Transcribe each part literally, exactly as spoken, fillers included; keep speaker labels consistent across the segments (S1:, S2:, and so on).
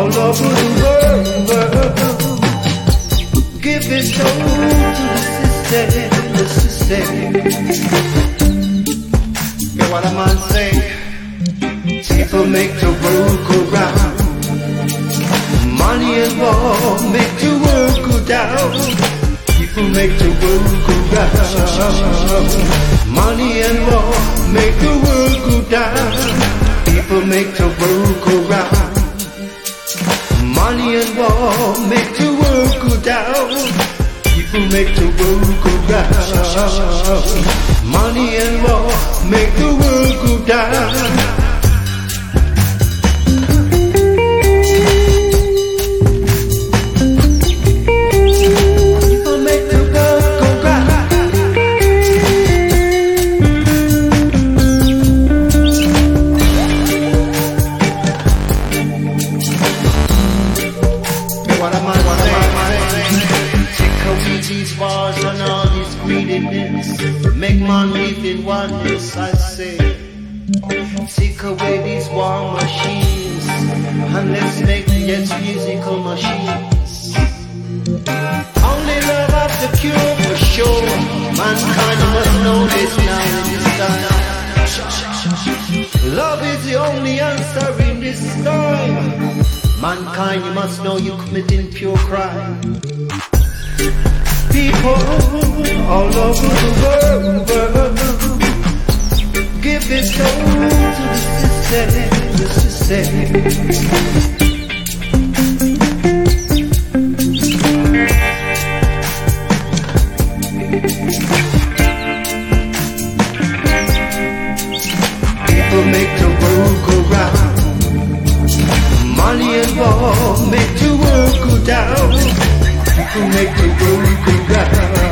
S1: all over the world. Give it soul to the system, the system. Hear what a man say? People make the world go round. Money and war make the world go down. People make the world go round. Money and war make the world go down. People make the world go round. Money and war make the world go down. People make the world go round. Money and war make the world go down.
S2: Make man live in oneness, I say. Take away these war machines, and let's make yes musical machines. Only love has the cure for sure. Mankind must know this now in this time. Love is the only answer in this time. Mankind, you must know you're committing pure crime.
S1: People all over the world, give it soul to the system, the system. People make the world go round. Money and war make the world go down. People make the world go round.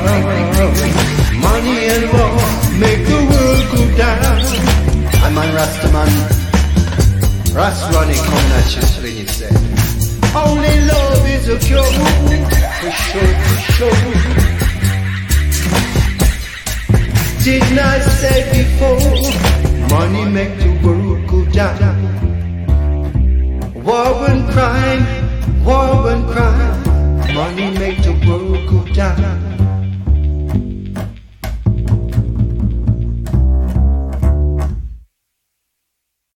S1: Money and war make the world go down.
S2: I'm on Rastaman. Rast running come natural when you say.
S1: Only love is a cure. For sure, for sure. Didn't I say before? Money make the world go down.